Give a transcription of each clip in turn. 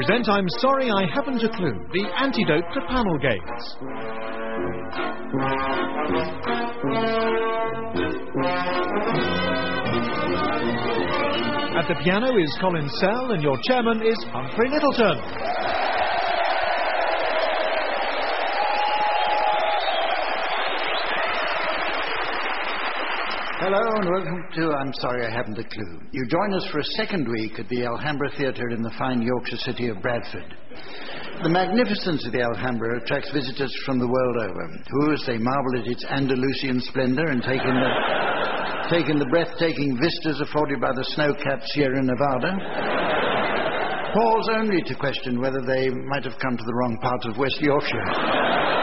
present I'm Sorry I Haven't a Clue, the antidote to panel games. At the piano is Colin Sell and your chairman is Humphrey Littleton. Hello and welcome to I'm Sorry I Haven't a Clue. You join us for a second week at the Alhambra Theatre in the fine Yorkshire city of Bradford. The magnificence of the Alhambra attracts visitors from the world over, who, as they marvel at its Andalusian splendour and take in the breathtaking vistas afforded by the snow-capped Sierra Nevada, pause only to question whether they might have come to the wrong part of West Yorkshire.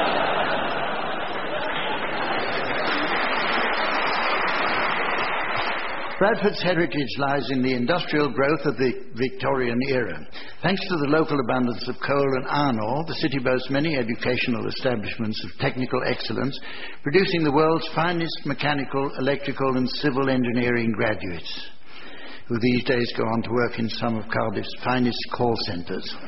Bradford's heritage lies in the industrial growth of the Victorian era. Thanks to the local abundance of coal and iron ore, the city boasts many educational establishments of technical excellence, producing the world's finest mechanical, electrical and civil engineering graduates, who these days go on to work in some of Cardiff's finest call centres.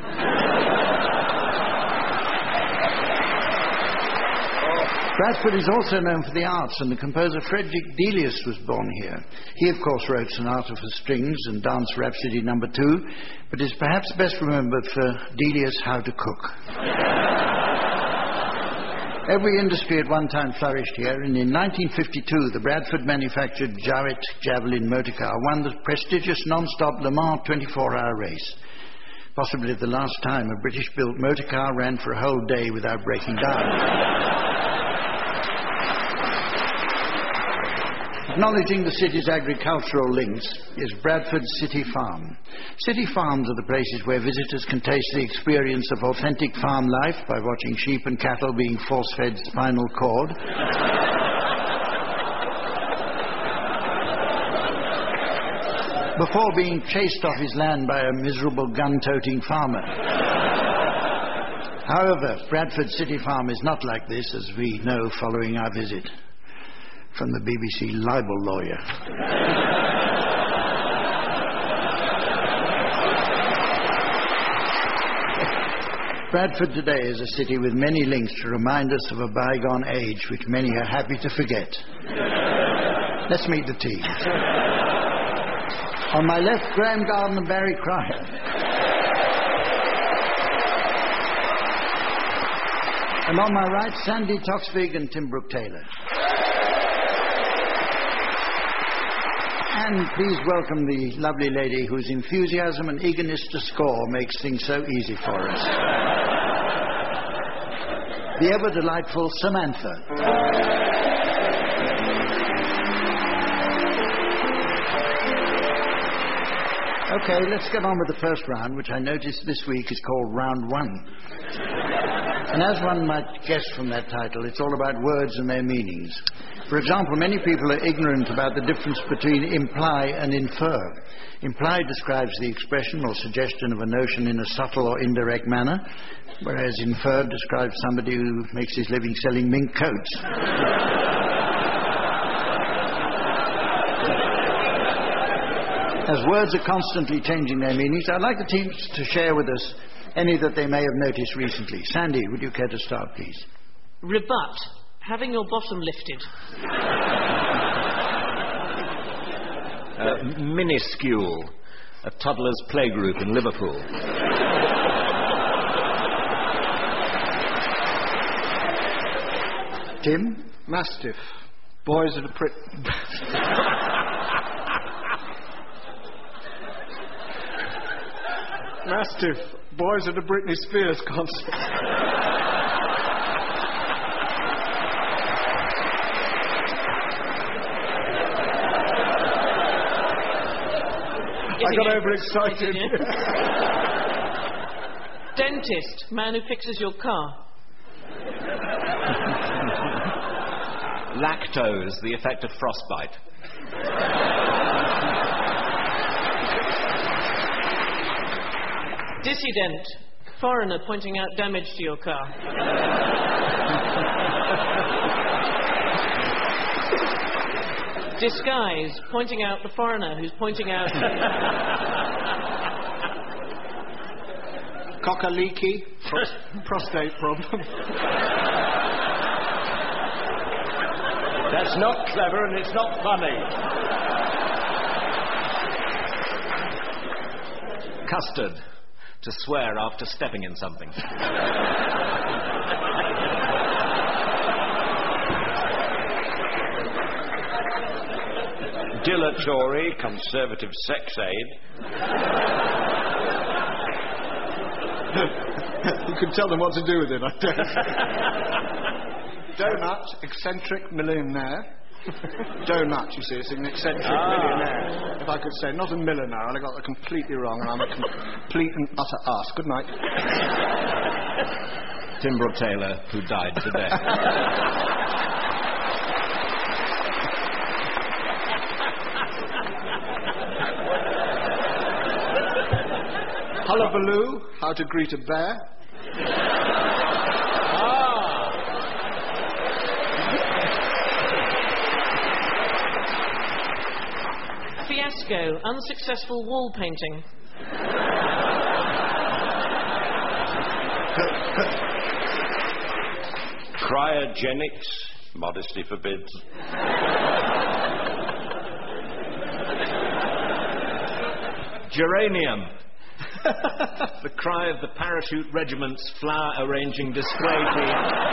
Bradford is also known for the arts, and the composer Frederick Delius was born here. He, of course, wrote Sonata for Strings and Dance Rhapsody No. 2, but is perhaps best remembered for Delius' How to Cook. Every industry at one time flourished here, and in 1952 the Bradford-manufactured Jowett Javelin motorcar won the prestigious non-stop Le Mans 24-hour race. Possibly the last time a British-built motorcar ran for a whole day without breaking down. Acknowledging the city's agricultural links is Bradford City Farm. City farms are the places where visitors can taste the experience of authentic farm life by watching sheep and cattle being force-fed spinal cord. Before being chased off his land by a miserable gun-toting farmer. However, Bradford City Farm is not like this, as we know following our visit from the BBC libel lawyer. Bradford today is a city with many links to remind us of a bygone age which many are happy to forget. Let's meet the team. On my left, Graham Garden and Barry Cryer. And on my right, Sandy Toksvig and Tim Brooke-Taylor. And please welcome the lovely lady whose enthusiasm and eagerness to score makes things so easy for us. The ever-delightful Samantha. Okay, let's get on with the first round, which I noticed this week is called Round 1. And as one might guess from that title, it's all about words and their meanings. For example, many people are ignorant about the difference between imply and infer. Imply describes the expression or suggestion of a notion in a subtle or indirect manner, whereas infer describes somebody who makes his living selling mink coats. As words are constantly changing their meanings, I'd like the teams to share with us any that they may have noticed recently. Sandy, would you care to start, please? Rebut. Having your bottom lifted. Minuscule. A toddler's playgroup in Liverpool. Tim? Mastiff. Boys at a Mastiff. Boys at a Britney Spears concert. I got overexcited. Dentist, man who fixes your car. Lactose, the effect of frostbite. Dissident, foreigner pointing out damage to your car. Disguise, pointing out the foreigner who's pointing out... Cocker leaky. Prostate problem. That's not clever and it's not funny. Custard. To swear after stepping in something. Dilatory, conservative sex aid. You can tell them what to do with it, I guess. Donut, eccentric millionaire. Donut, you see, it's an eccentric millionaire. If I could say, not a millionaire, I got that completely wrong, and I'm a complete and utter ass. Good night. Timbrel Taylor, who died today. Hullabaloo, how to greet a bear. Fiasco, unsuccessful wall painting. Cryogenics, modesty forbids. Geranium. The cry of the parachute regiment's flower arranging display team.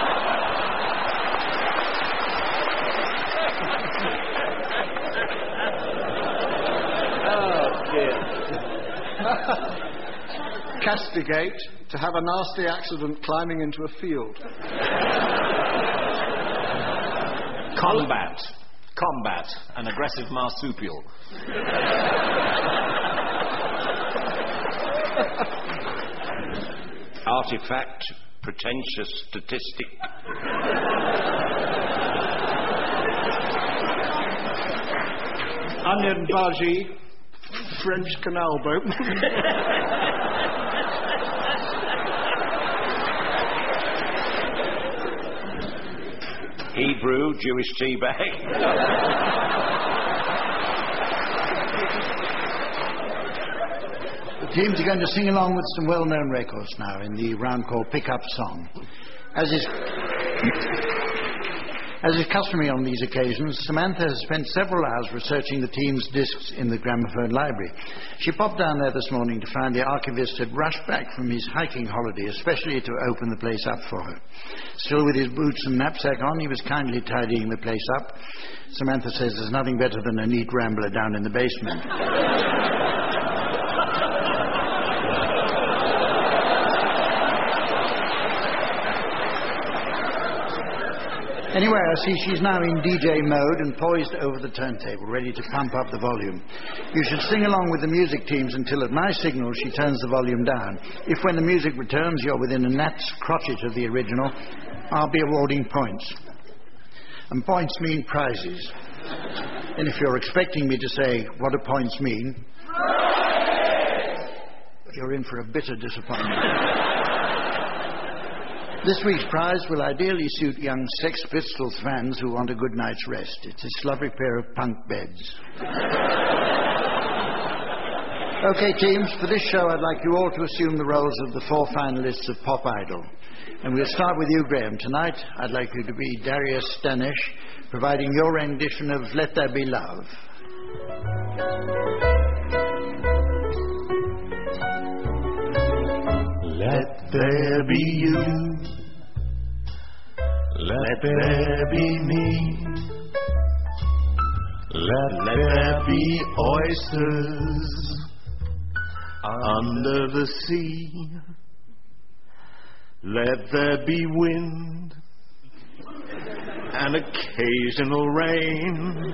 Castigate, to have a nasty accident climbing into a field. Combat. Combat, an aggressive marsupial. Artifact, pretentious statistic. Onion bhaji, French canal boat. Hebrew, Jewish tea bag. The teams are going to sing along with some well-known records now in the round called Pick-Up Song. As is customary on these occasions, Samantha has spent several hours researching the team's discs in the gramophone library. She popped down there this morning to find the archivist had rushed back from his hiking holiday, especially to open the place up for her. Still with his boots and knapsack on, he was kindly tidying the place up. Samantha says there's nothing better than a neat rambler down in the basement. Anyway, I see she's now in DJ mode and poised over the turntable, ready to pump up the volume. You should sing along with the music teams until at my signal she turns the volume down. If when the music returns you're within a gnat's crotchet of the original, I'll be awarding points. And points mean prizes. And if you're expecting me to say, what do points mean? You're in for a bitter disappointment. This week's prize will ideally suit young Sex Pistols fans who want a good night's rest. It's a lovely pair of punk beds. Okay, teams, for this show I'd like you all to assume the roles of the 4 finalists of Pop Idol. And we'll start with you, Graham. Tonight I'd like you to be Darius Stanish, providing your rendition of Let There Be Love. Let there be you, let there be me, let there be oysters under the sea, let there be wind and occasional rain,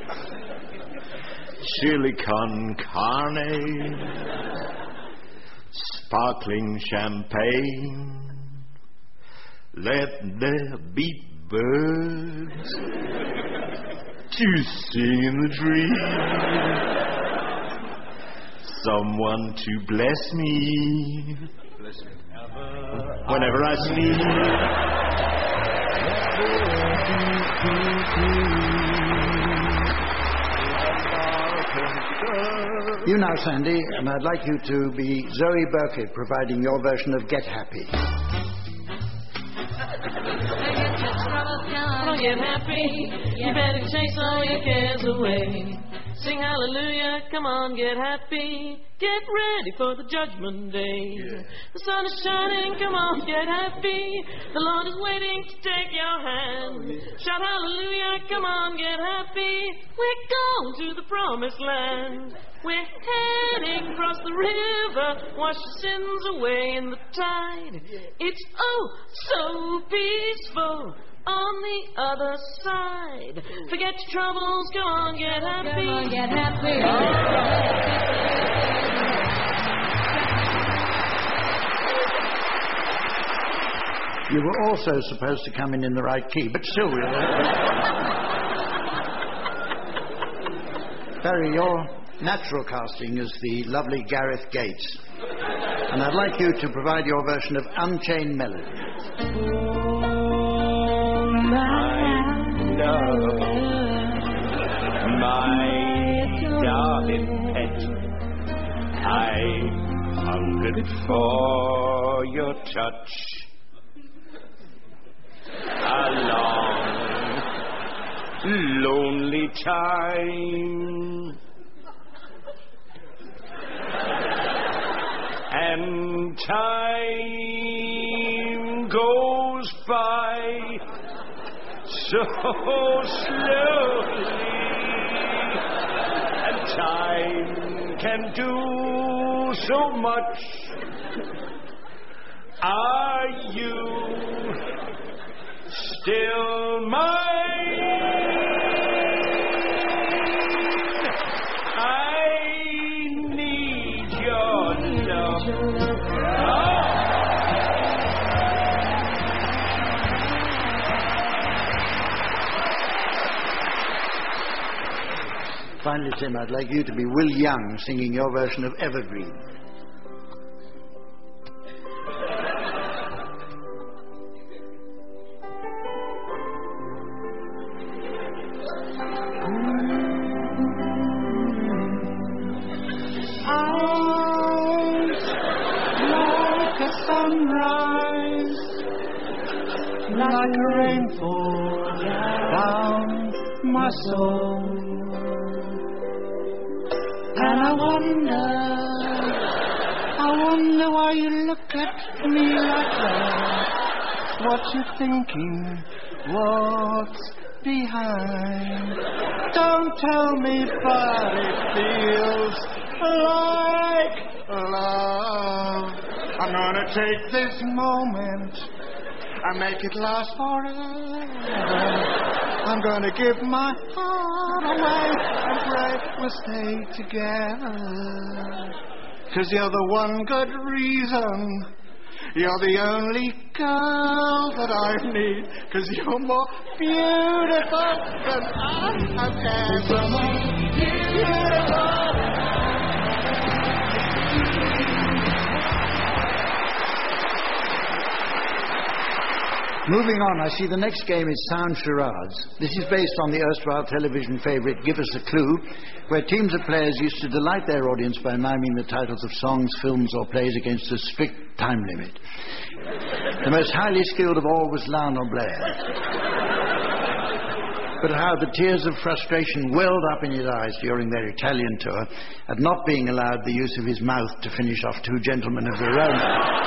chili con carne, sparkling champagne, let there be birds to sing in the tree, someone to bless me whenever I sneeze. You now, Sandy, and I'd like you to be Zoe Burkett, providing your version of Get Happy. Come on, get happy. You better chase all your cares away. Sing hallelujah, come on, get happy. Get ready for the judgment day. The sun is shining, come on, get happy. The Lord is waiting to take your hand. Shout hallelujah, come on, get happy. We're going to the promised land. We're heading across the river, wash your sins away in the tide. It's oh so peaceful on the other side. Forget your troubles, go on, get happy. Come on, get happy. You were also supposed to come in the right key, but still. Barry, your natural casting is the lovely Gareth Gates. And I'd like you to provide your version of Unchained Melody. My darling pet, I hungered for your touch. A long, lonely time, and time goes by so slowly, and time can do so much. Are you still mine? I need your love. Finally, Tim, I'd like you to be Will Young singing your version of Evergreen. Like a sunrise, like a rainfall down my soul. And I wonder why you look at me like that. What you thinking? What's behind? Don't tell me, but it feels like love. I'm gonna take this moment and make it last forever. I'm gonna give my heart away and pray we'll stay together. 'Cause you're the one good reason. You're the only girl that I need. 'Cause you're more beautiful than I have ever been. Beautiful. Moving on, I see the next game is Sound Charades. This is based on the erstwhile television favourite Give Us a Clue, where teams of players used to delight their audience by miming the titles of songs, films or plays against a strict time limit. The most highly skilled of all was Lionel Blair. But how the tears of frustration welled up in his eyes during their Italian tour at not being allowed the use of his mouth to finish off Two Gentlemen of Verona.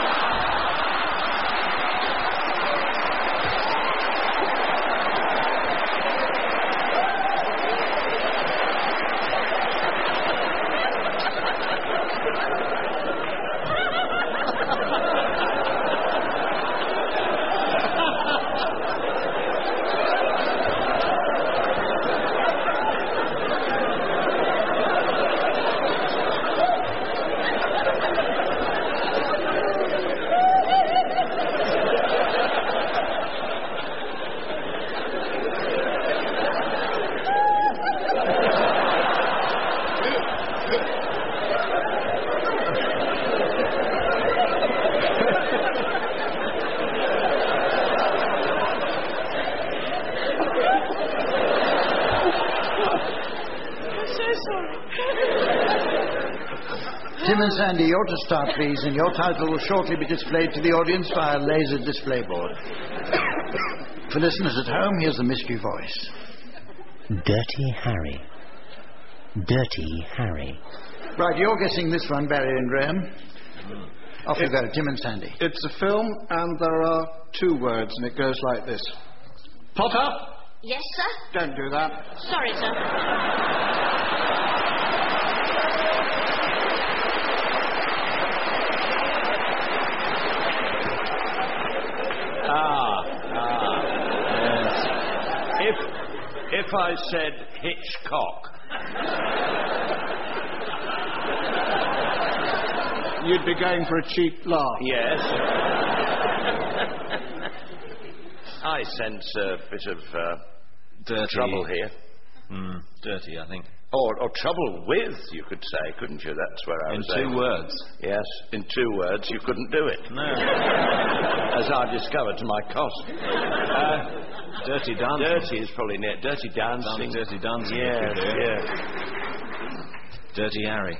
and Sandy, you're to start, please, and your title will shortly be displayed to the audience via a laser display board. For listeners at home, here's the mystery voice. Dirty Harry. Dirty Harry. Right, you're guessing this one, Barry and Graham. Off you go, Tim and Sandy. It's a film, and there are 2 words, and it goes like this. Potter! Yes, sir? Don't do that. Sorry, sir. Yes. If I said Hitchcock, You'd be going for a cheap laugh. yes. I sense a bit of Dirty. trouble here. Dirty, I think. Or trouble with, you could say, couldn't you? That's where I In was 2 aiming. words. Yes, in 2 words, you couldn't do it. No. As I discovered to my cost. Dirty Dancing. Dirty is probably near. Dirty Dancing. Dirty Dancing. Yes, yes. Dirty Harry.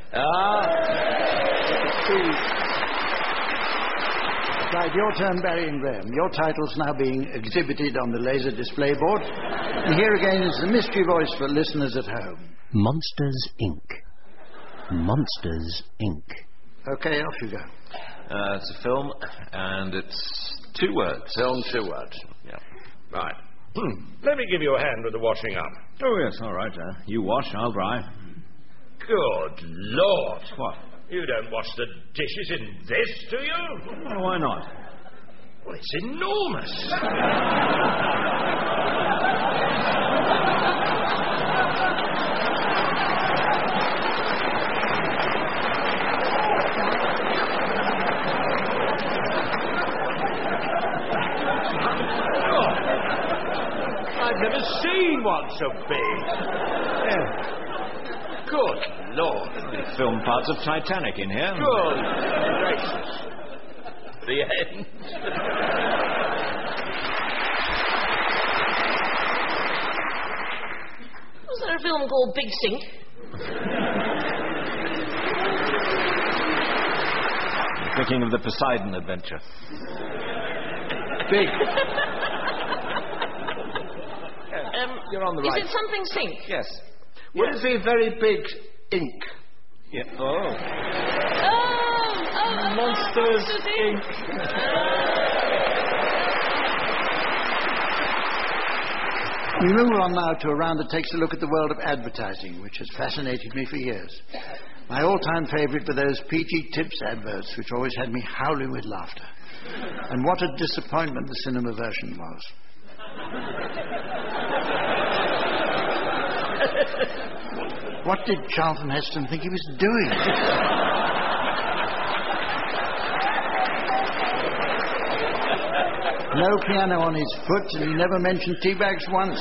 Right, your turn, Barry and Graham. Your title's now being exhibited on the laser display board. And here again is the mystery voice for listeners at home. Monsters, Inc. Monsters, Inc. Okay, off you go. It's a film, and it's 2 words. Film, 2 words. Yeah. Right. Let me give you a hand with the washing up. Oh, yes, all right. You wash, I'll dry. Good Lord. What? You don't wash the dishes in this, do you? Oh, why not? Well, it's enormous. I've never seen one so big. Good Lord. They filmed parts of Titanic in here. Good gracious. The end. Was there a film called Big Sink? Thinking of the Poseidon Adventure. Big. You're on the Is right. it something sink? Yes. Would it be very big ink? Yeah. Oh. Monsters, Inc. We move on now to a round that takes a look at the world of advertising, which has fascinated me for years. My all-time favourite were those PG Tips adverts, which always had me howling with laughter. And what a disappointment the cinema version was. What did Charlton Heston think he was doing? No piano on his foot, and he never mentioned tea bags once.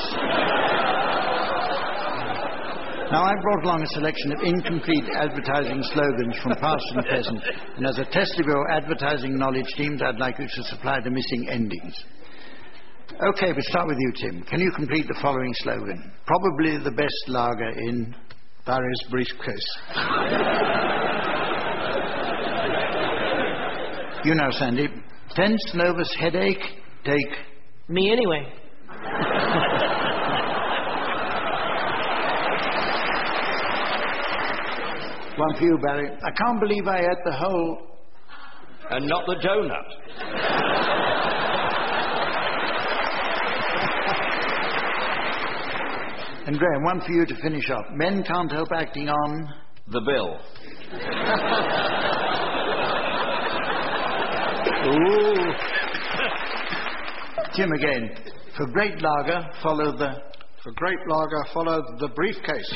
Now, I brought along a selection of incomplete advertising slogans from past and present, and as a test of your advertising knowledge teams, I'd like you to supply the missing endings. Okay, we'll start with you, Tim. Can you complete the following slogan? Probably the best lager in Barry's briefcase. You know, Sandy. Tense, nervous headache, take... Me anyway. One for you, Barry. I can't believe I ate the whole... And not the donut. And Graham, one for you to finish off. Men can't help acting on... The bill. Ooh. Tim again. For great lager, follow the... For great lager, follow the briefcase.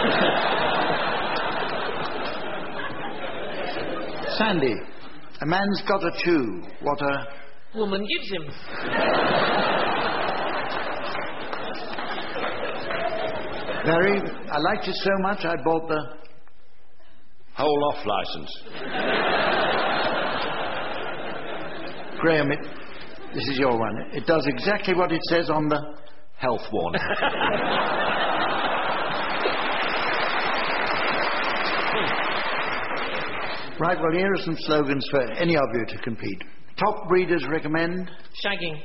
Sandy. A man's got to chew. What a... Woman gives him. Barry, I liked it so much I bought the... Whole off license. Graham, this is your one. It does exactly what it says on the... Health warning. Right, well, here are some slogans for any of you to compete. Top breeders recommend? Shagging.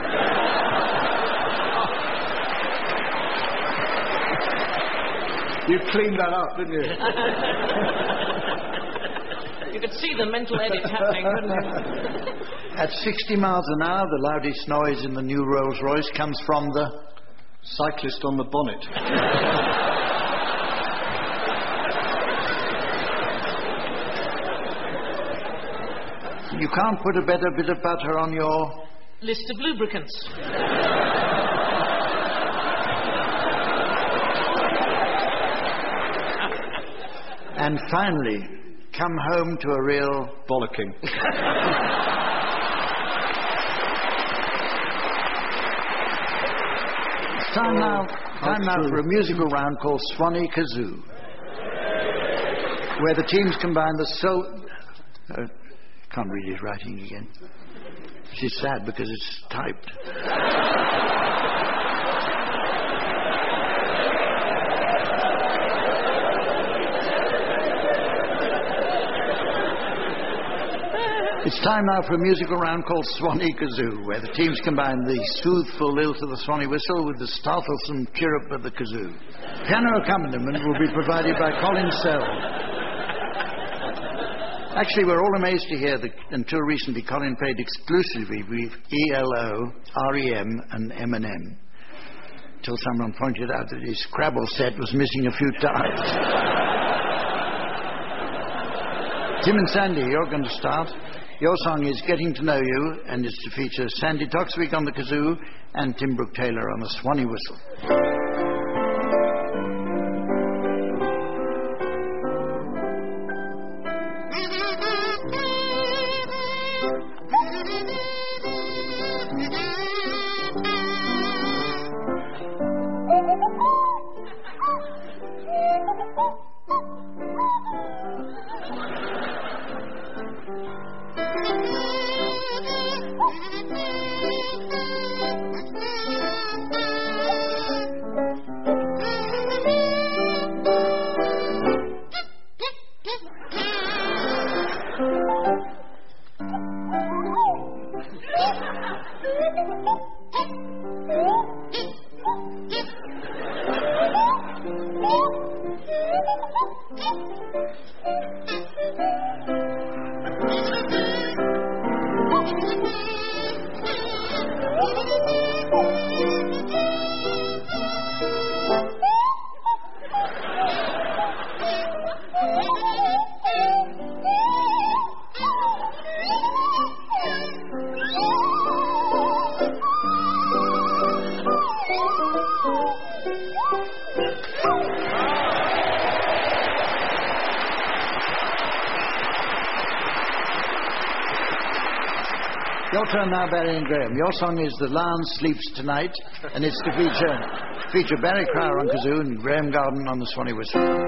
You cleaned that up, didn't you? You could see the mental edit happening, couldn't you? At 60 miles an hour, the loudest noise in the new Rolls-Royce comes from the... Cyclist on the bonnet. You can't put a better bit of butter on your... List of lubricants. And finally, come home to a real... Bollocking. It's time now for a musical round called Swanee Kazoo, where the teams combine the can't read his writing again. She's sad because it's typed. It's time now for a musical round called Swanee Kazoo, where the teams combine the soothful lilt of the Swanee whistle with the startlesome chirrup of the kazoo. Piano accompaniment will be provided by Colin Sell. Actually, we're all amazed to hear that until recently Colin played exclusively with ELO, REM and M&M, till someone pointed out that his Scrabble set was missing a few tiles. Tim and Sandy, you're going to start. Your song is Getting to Know You, and it's to feature Sandy Toksvig on the kazoo and Tim Brooke-Taylor on the Swanee whistle. Your turn now, Barry and Graham. Your song is The Lion Sleeps Tonight, and it's to feature Barry Cryer on kazoo and Graham Garden on the Swanee whistle.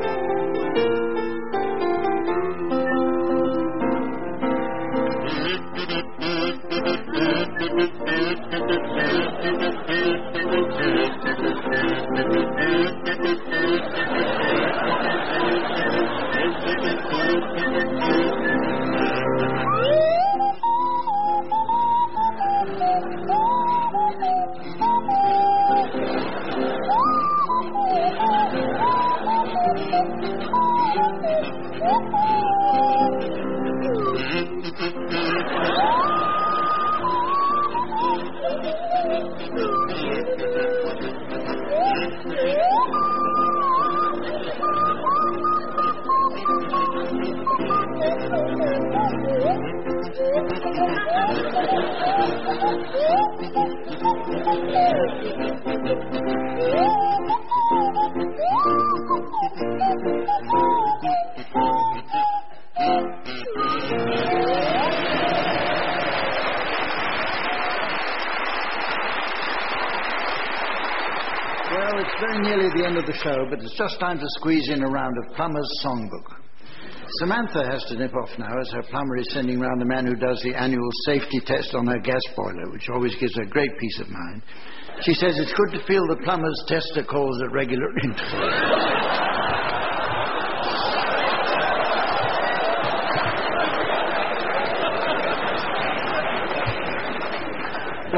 Well, it's very nearly the end of the show, but it's just time to squeeze in a round of Plumber's Songbook. Samantha has to nip off now, as her plumber is sending round the man who does the annual safety test on her gas boiler, which always gives her great peace of mind. She says it's good to feel the plumber's tester calls at regular intervals.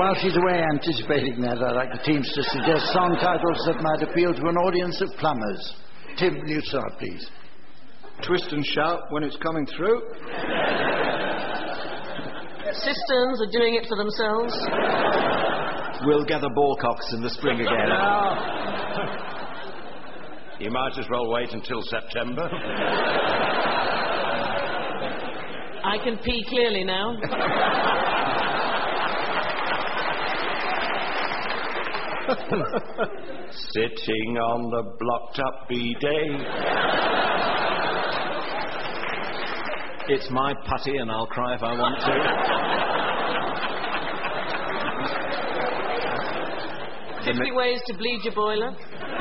while she's away anticipating that, I'd like the teams to suggest song titles that might appeal to an audience of plumbers. Tim, you start, please. Twist and shout when it's coming through. Cisterns are doing it for themselves. We'll gather ballcocks in the spring again. You might as well wait until September. I can pee clearly now. Sitting on the blocked-up bidet. It's my putty and I'll cry if I want to. 50 ways to bleed your boiler.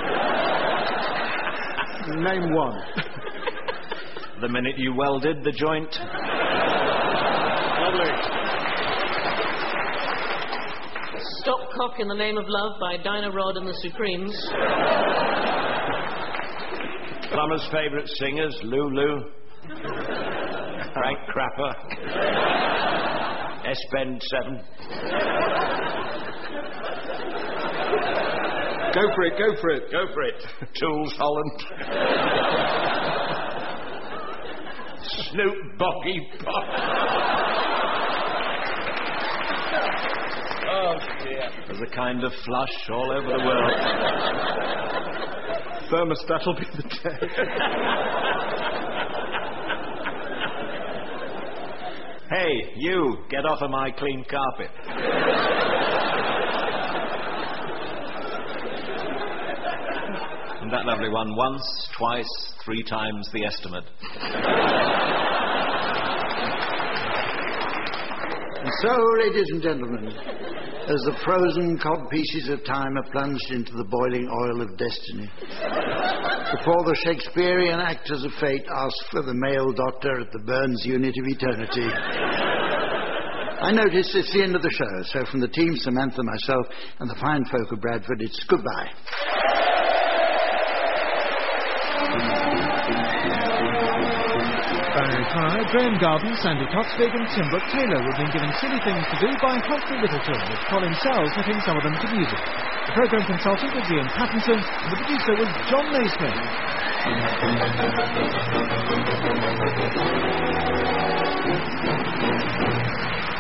Name one. The minute you welded the joint. Lovely. Stop Cock in the Name of Love by Dinah Rod and the Supremes. Plumber's favourite singers, Lulu, Frank Crapper, S-Bend 7. Go for it, go for it. Go for it. Tools Holland. Snoop Boggy Pop. Oh, dear. There's a kind of flush all over the world. Thermostat will be the day. Hey, you, get off of my clean carpet. And that lovely one, once, twice, 3 times the estimate. And so, ladies and gentlemen, as the frozen cod pieces of time are plunged into the boiling oil of destiny, before the Shakespearean actors of fate ask for the male doctor at the Burns unit of eternity, I notice it's the end of the show, so from the team, Samantha, myself, and the fine folk of Bradford, it's goodbye. Barry Fry, Graham Garden, Sandy Toksvig and Tim Brooke Taylor were being given silly things to do by Humphrey Littleton, with Colin Sells setting some of them to music. The programme consultant was Ian Pattinson, and the producer was John Naismith.